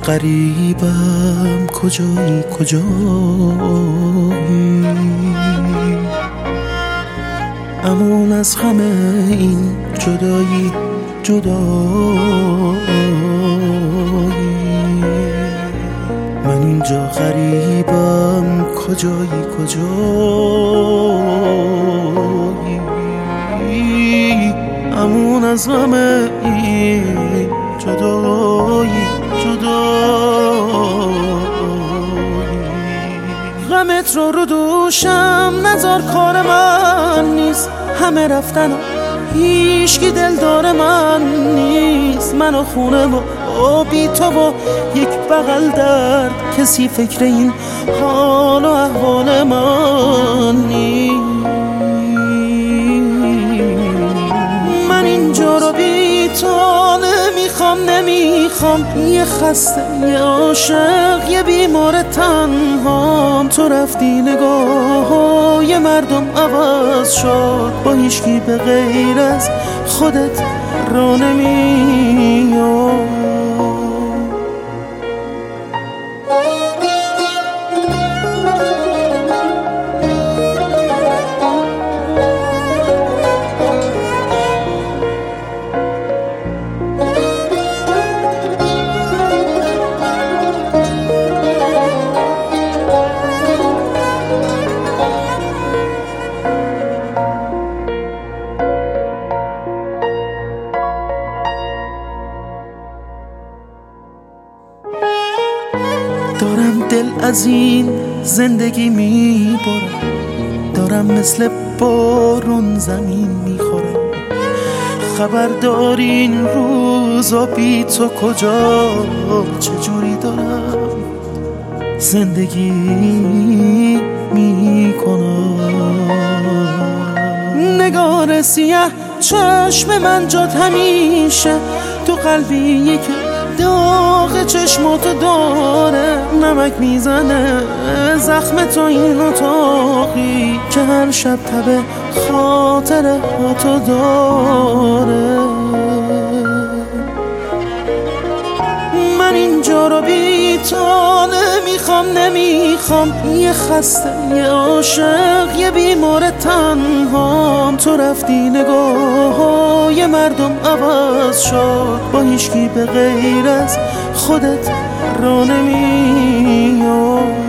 غریبم کجایی امون از غم این جدایی من اینجا غریبم کجایی امون از غم این جدایی غمت رو دوشم نذار، کار من نیست، همه رفتن و هیچکی دلدار من نیست. من و خونه و بی تو و یک بغل درد، کسی فکر این حال و احوال من نیست. من اینجا رو بی تو نمیخوام، یه خسته، یه عاشق، یه بیمار تنهام. تو رفتی نگاه مردم عوض شد، با هیچکی به غیر از خودت را نمیاد. دارم دل از این زندگی میبرم، دارم مثل بارون زمین میخورم. خبر دارین روزا بی تو کجا چجوری دارم زندگی میکنم. نگار سیه چشم من جات همیشه تو قلبی که داغ چشماتو داره، نمک میزنه زخم تو این اتاقی که هر شب تب خاطره هاتو داره. من اینجا رو بی تو نمیخوام، یه خسته، یه عاشق، یه بیمار تنهام. تو رفتی نگاه مردم عوض شد، با هیچکی به غیر از خودت را نمیاد.